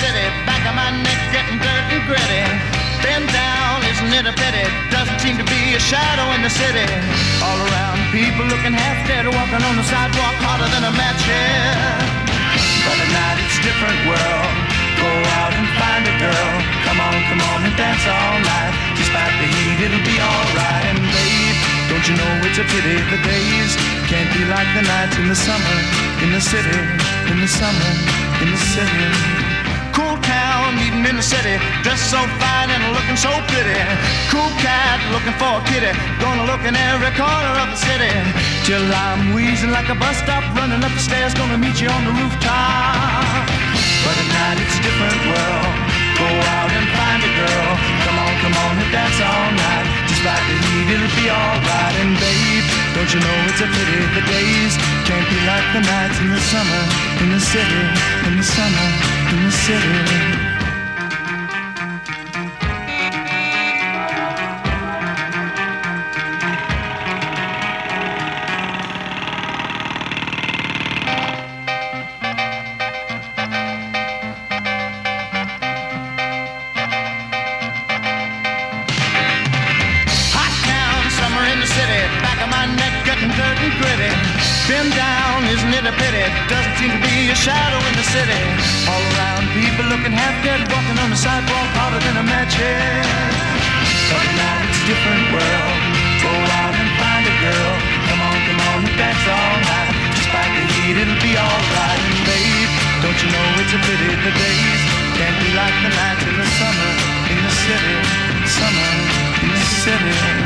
city, back of my neck getting dirt and gritty. Been down, isn't it a pity? Doesn't seem to be a shadow in the city. All around, people looking half dead, walking on the sidewalk harder than a match head. But at night it's a different world. Go out and find a girl. Come on and dance all night. Despite the heat, it'll be alright. And babe, don't you know it's a pity the days can't be like the nights in the summer, in the city, in the summer, in the city. Cool town, meeting in the city, dressed so fine and looking so pretty. Cool cat looking for a kitty, gonna look in every corner of the city. Till I'm wheezing like a bus stop, running up the stairs, gonna meet you on the rooftop. But at night it's a different world. Go out and find a girl. Come on and dance all night. Despite the heat, it'll be alright. And babe, don't you know it's a pity the days can't be like the nights in the summer, in the city, in the summer, in the city. Been down, isn't it a pity? Doesn't seem to be a shadow in the city. All around, people looking half dead, walking on the sidewalk harder than a match head. But now it's a different world. Go out and find a girl. Come on and dance all night. Despite the heat, it'll be alright. And babe, don't you know it's a pity the days can't be like the nights in the summer, in the city, summer, in the city.